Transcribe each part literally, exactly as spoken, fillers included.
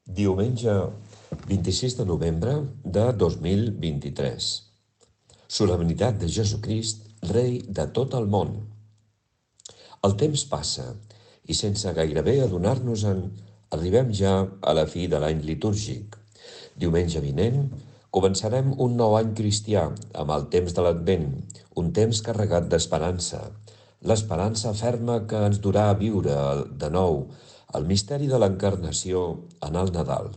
Diumenge vint-i-sis de novembre de dos mil vint-i-tres. Solemnitat de Jesucrist, Rei de tot el món. El temps passa i sense gairebé adonar-nos-en arribem ja a la fi de l'any litúrgic. Diumenge vinent començarem un nou any cristià amb el temps de l'Advent, un temps carregat d'esperança, l'esperança ferma que ens durà a viure de nou el misteri de l'encarnació en el Nadal.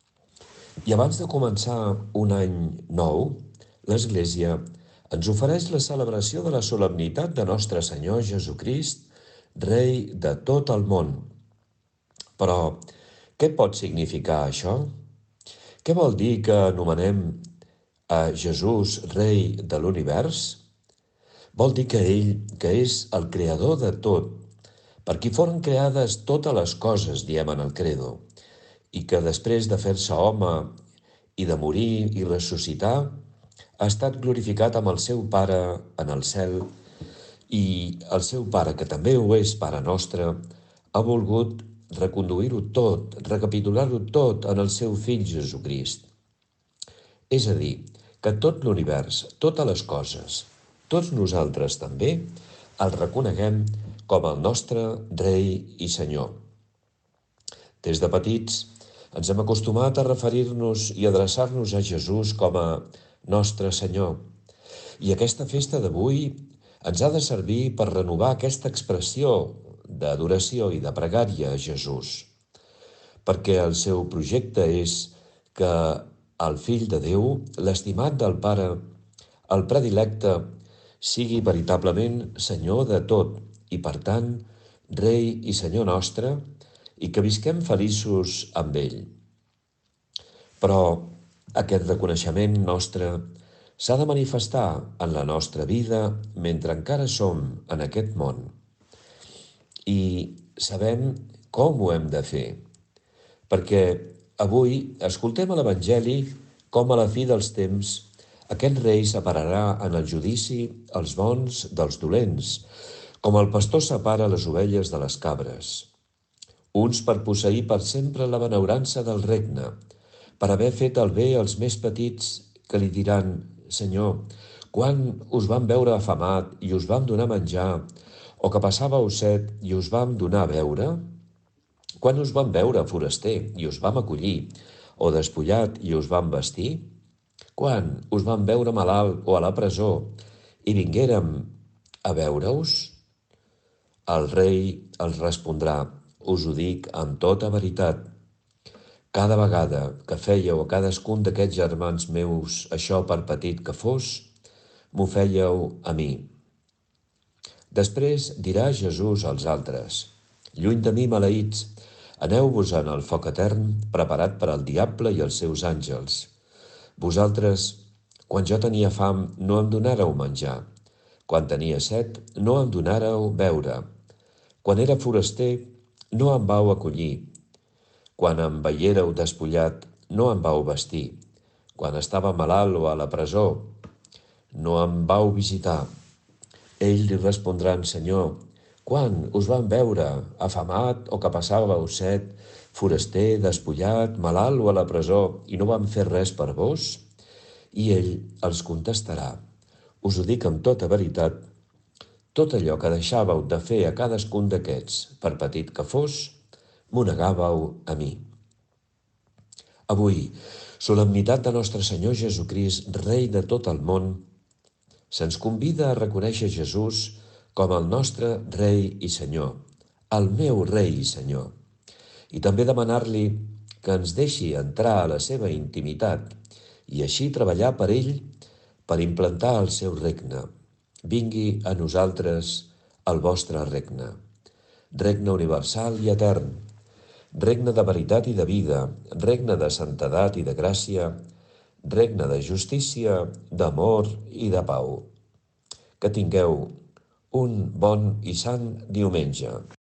I abans de començar un any nou, l'Església ens ofereix la celebració de la solemnitat de Nostre Senyor Jesucrist, Rei de tot el món. Però, què pot significar això? Què vol dir que anomenem a Jesús Rei de l'univers? Vol dir que ell, que és el creador de tot, per qui foren creades totes les coses, diem en el credo, i que després de fer-se home i de morir i ressuscitar, ha estat glorificat amb el seu Pare en el cel, i el seu Pare, que també ho és Pare nostre, ha volgut reconduir-ho tot, recapitular-ho tot en el seu Fill Jesucrist. És a dir, que tot l'univers, totes les coses, tots nosaltres també, el reconeguem com el nostre Rei i Senyor. Des de petits ens hem acostumat a referir-nos i adreçar-nos a Jesús com a Nostre Senyor. I aquesta festa d'avui ens ha de servir per renovar aquesta expressió d'adoració i de pregària a Jesús, perquè el seu projecte és que el Fill de Déu, l'estimat del Pare, el predilecte, sigui veritablement Senyor de tot i, per tant, Rei i Senyor nostre, i que visquem feliços amb ell. Però aquest reconeixement nostre s'ha de manifestar en la nostra vida mentre encara som en aquest món. I sabem com ho hem de fer, perquè avui escoltem a l'Evangeli com a la fi dels temps aquest rei separarà en el judici els bons dels dolents, com el pastor separa les ovelles de les cabres. Uns per posseir per sempre la benaurança del regne, per haver fet el bé als més petits, que li diran: Senyor, quan us vam veure afamat i us vam donar menjar, o que passàveu set i us vam donar a beure? Quan us vam veure foraster i us vam acollir, o despullat i us vam vestir? Quan us vam veure malalt o a la presó i vinguérem a veure-us? El rei els respondrà: us ho dic amb tota veritat. Cada vegada que fèieu a cadascun d'aquests germans meus això per petit que fos, m'ho fèieu a mi. Després dirà Jesús als altres: lluny de mi, maleïts, aneu-vos-en al foc etern preparat per al diable i els seus àngels. Vosaltres, quan jo tenia fam, no em donàreu menjar. Quan tenia set, no em donàreu beure. Quan era foraster, no em vau acollir. Quan em veiéreu despullat, no em vau vestir. Quan estava malalt o a la presó, no em vau visitar. Ells li respondran: Senyor, quan us vam veure afamat o que passàveu set, foraster, despullat, malalt o a la presó, i no vam fer res per vos? I ell els contestarà: us ho dic amb tota veritat, tot allò que deixàveu de fer a cadascun d'aquests, per petit que fos, m'ho negàveu a mi. Avui, solemnitat de Nostre Senyor Jesucrist, Rei de tot el món, se'ns convida a reconèixer Jesús com el nostre Rei i Senyor, el meu Rei i Senyor, i també demanar-li que ens deixi entrar a la seva intimitat i així treballar per ell per implantar el seu regne. Vingui a nosaltres el vostre regne, regne universal i etern, regne de veritat i de vida, regne de santedat i de gràcia, regne de justícia, d'amor i de pau. Que tingueu un bon i sant diumenge.